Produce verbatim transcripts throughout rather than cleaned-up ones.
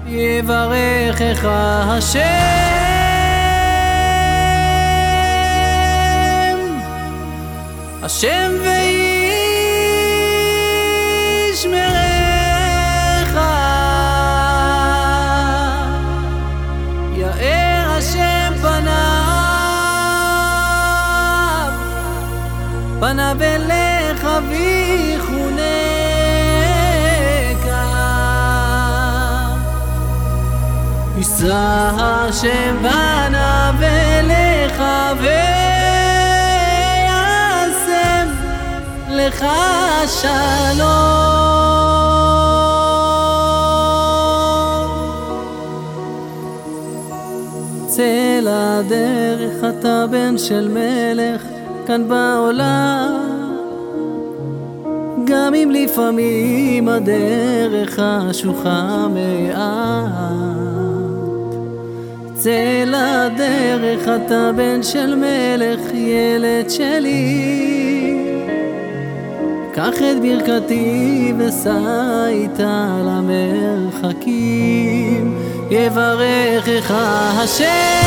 יברכך השם, השם וישמרך, יאר השם פניו, פניו אליך ויחונך, יישא השם פניו אליך ויעשם לך שלום. צא לדרך, אתה בן של מלך כאן בעולם, גם אם לפעמים הדרך חשוכה מעט. צא לדרך, אתה בן של מלך, ילד שלי, קח את ברכתי וסע איתה למרחקים. יברכך השם,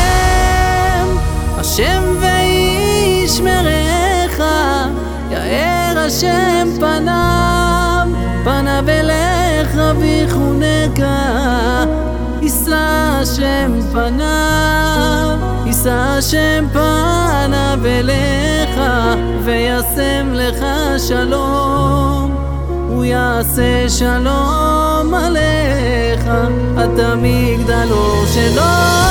השם וישמרך, יאר השם פניו, פניו אליך ויחונך, יישא השם פניו, יישא השם פניו אליך וישם לך שלום. הוא יעשה שלום עליך, אתה מגדלו שלו,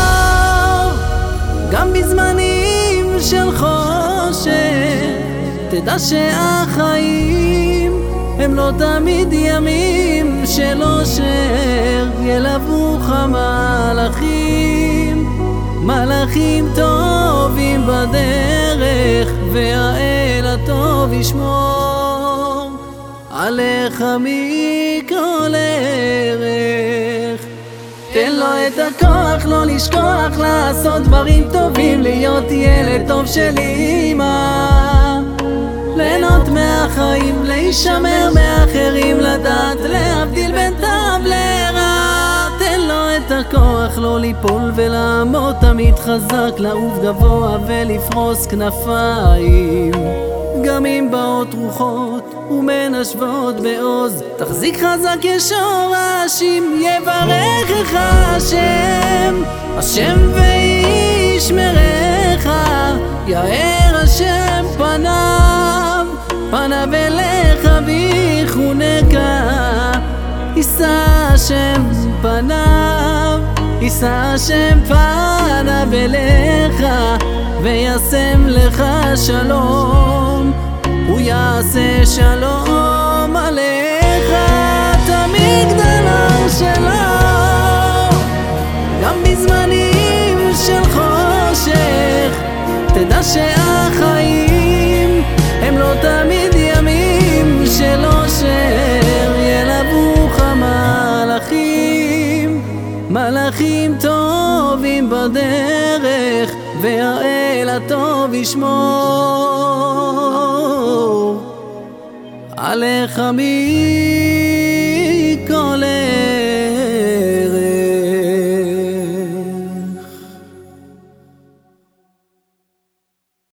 גם בזמנים של חושך תדע שהחיים הם לא תמיד ימים של אושר, ילווך מלאכים, מלאכים טובים בדרך, והאל הטוב ישמור עליך מכל ערך. תן לו את הכוח לא לשכוח לעשות דברים טובים, להיות ילד טוב של אמא, ליהנות מהחיים, להישמר מאחרים, לדעת להבדיל בין טוב לרע. תן לו את הכוח לא ליפול ולעמוד תמיד חזק, לעוף גבוה ולפרוס כנפיים, גם אם באות רוחות ומנשבות בעוז, תחזיק חזק כשורשים. יברכך השם, השם וישמרך, יאר השם פניו, פניו אליך ויחונך, יישא השם פניו, יישא השם פניו אליך וישם לך שלום. הוא יעשה שלום עליך, אתה מגדלו שלו, גם בזמנים של חושך תדע שהחיים הם לא תמיד ימים של אושר, ילווך מלאכים, מלאכים טובים בדרך, והאל הטוב ישמור עליך מי